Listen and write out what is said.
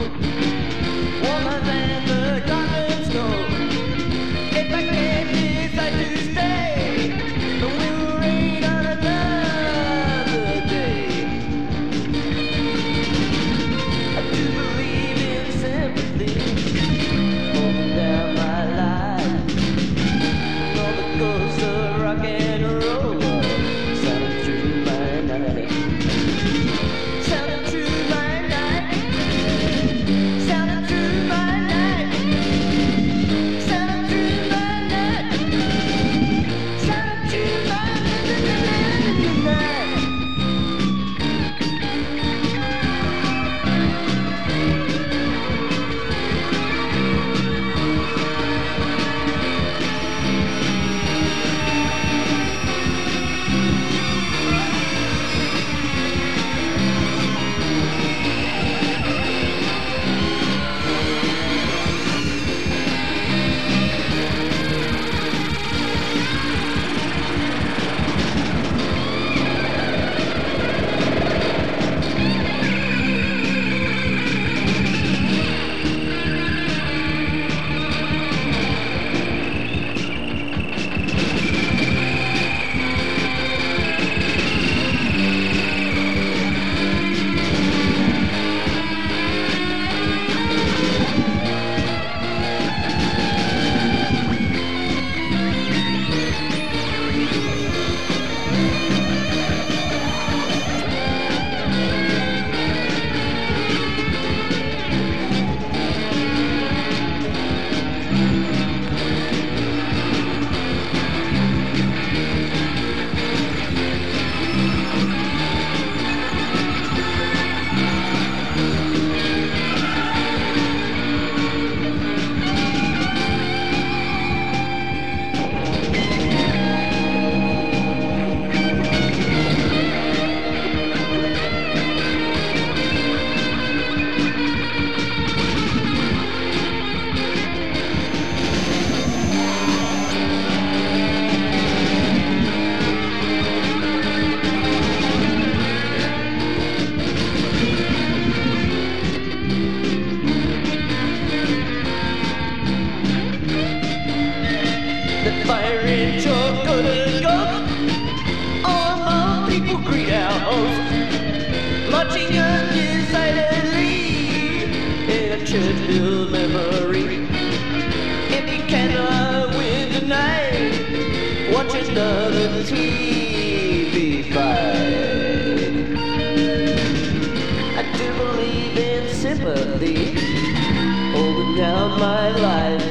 warmer than the garden snow. If I can't decide to stay, then we'll rain on another day. I do believe in sympathy, holding down my life. All the ghosts of rock and roll sounding through my night. Sounding through my night. Sounding through my night. Sounding through my night. Sounding through my night. The fire in your golden ghost, all my people greet our host, marching undecidedly in a church-built memory. Empty candle wind tonight, watch another TV fight. I do believe in sympathy, holding down my life.